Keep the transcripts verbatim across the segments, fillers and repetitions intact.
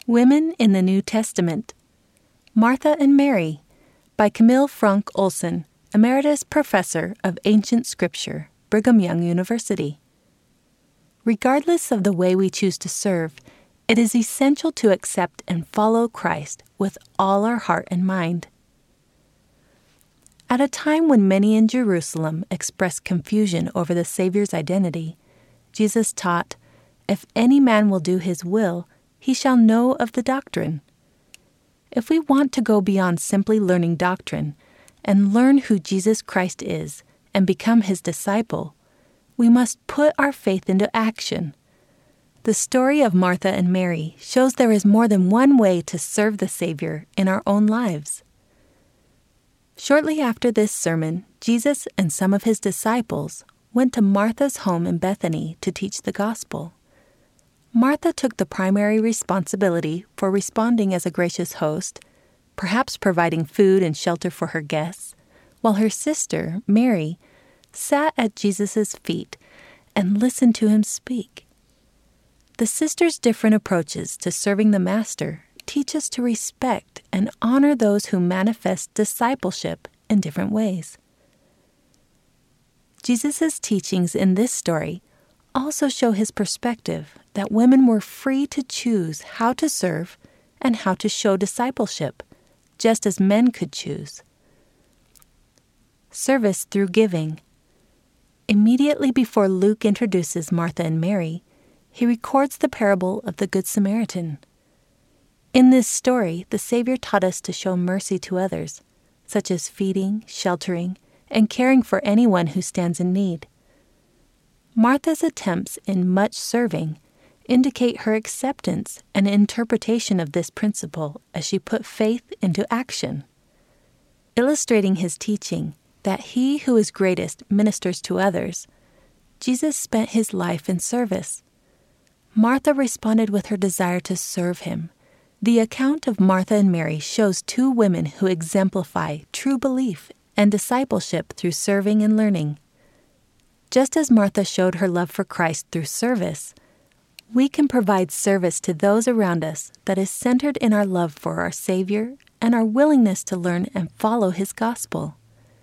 Women in the New Testament. Martha and Mary, by Camille Frank Olson, Emeritus Professor of Ancient Scripture, Brigham Young University. Regardless of the way we choose to serve, it is essential to accept and follow Christ with all our heart and mind. At a time when many in Jerusalem expressed confusion over the Savior's identity, Jesus taught, "If any man will do his will, he shall know of the doctrine." If we want to go beyond simply learning doctrine and learn who Jesus Christ is and become his disciple, we must put our faith into action. The story of Martha and Mary shows there is more than one way to serve the Savior in our own lives. Shortly after this sermon, Jesus and some of his disciples went to Martha's home in Bethany to teach the gospel. Martha took the primary responsibility for responding as a gracious host, perhaps providing food and shelter for her guests, while her sister, Mary, sat at Jesus' feet and listened to him speak. The sisters' different approaches to serving the Master teach us to respect and honor those who manifest discipleship in different ways. Jesus' teachings in this story also show his perspective that women were free to choose how to serve and how to show discipleship, just as men could choose. Service through giving. Immediately before Luke introduces Martha and Mary, he records the parable of the Good Samaritan. In this story, the Savior taught us to show mercy to others, such as feeding, sheltering, and caring for anyone who stands in need. Martha's attempts in much serving indicate her acceptance and interpretation of this principle as she put faith into action. Illustrating his teaching that he who is greatest ministers to others, Jesus spent his life in service. Martha responded with her desire to serve him. The account of Martha and Mary shows two women who exemplify true belief and discipleship through serving and learning. Just as Martha showed her love for Christ through service, we can provide service to those around us that is centered in our love for our Savior and our willingness to learn and follow his gospel.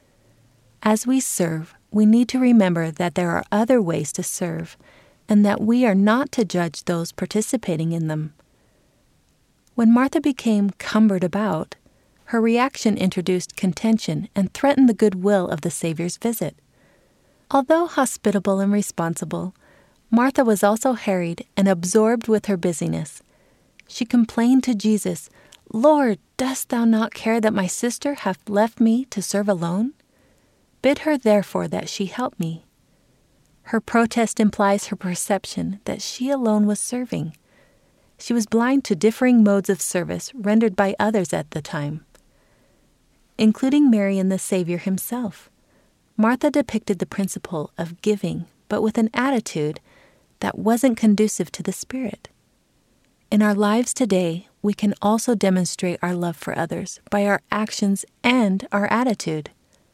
As we serve, we need to remember that there are other ways to serve and that we are not to judge those participating in them. When Martha became cumbered about, her reaction introduced contention and threatened the goodwill of the Savior's visit. Although hospitable and responsible, Martha was also harried and absorbed with her busyness. She complained to Jesus, "Lord, dost thou not care that my sister hath left me to serve alone? Bid her therefore that she help me." Her protest implies her perception that she alone was serving. She was blind to differing modes of service rendered by others at the time, including Mary and the Savior himself. Martha depicted the principle of giving, but with an attitude that wasn't conducive to the Spirit. In our lives today, we can also demonstrate our love for others by our actions and our attitude.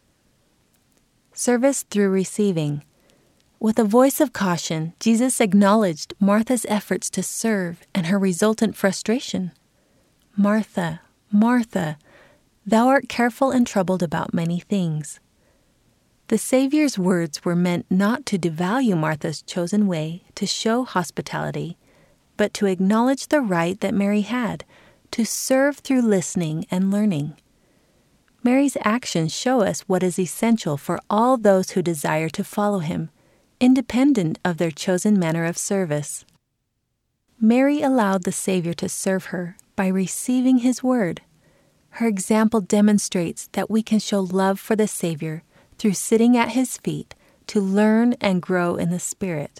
Service through receiving. With a voice of caution, Jesus acknowledged Martha's efforts to serve and her resultant frustration. "Martha, Martha, thou art careful and troubled about many things." The Savior's words were meant not to devalue Martha's chosen way to show hospitality, but to acknowledge the right that Mary had to serve through listening and learning. Mary's actions show us what is essential for all those who desire to follow him, independent of their chosen manner of service. Mary allowed the Savior to serve her by receiving his word. Her example demonstrates that we can show love for the Savior through sitting at his feet to learn and grow in the Spirit.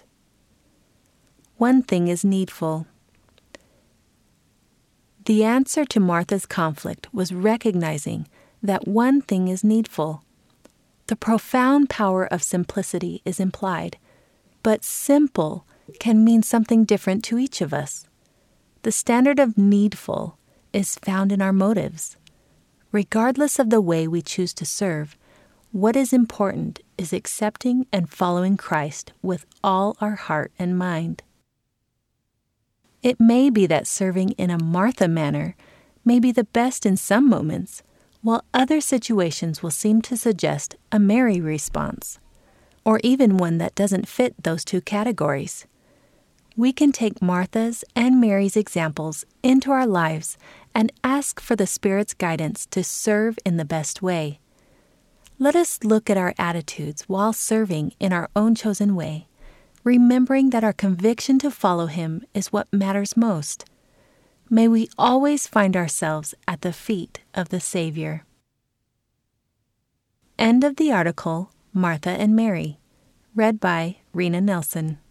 One thing is needful. The answer to Martha's conflict was recognizing that one thing is needful. The profound power of simplicity is implied, but simple can mean something different to each of us. The standard of needful is found in our motives. Regardless of the way we choose to serve, what is important is accepting and following Christ with all our heart and mind. It may be that serving in a Martha manner may be the best in some moments, while other situations will seem to suggest a Mary response, or even one that doesn't fit those two categories. We can take Martha's and Mary's examples into our lives and ask for the Spirit's guidance to serve in the best way. Let us look at our attitudes while serving in our own chosen way, remembering that our conviction to follow Him is what matters most. May we always find ourselves at the feet of the Savior. End of the article, Martha and Mary, read by Rena Nelson.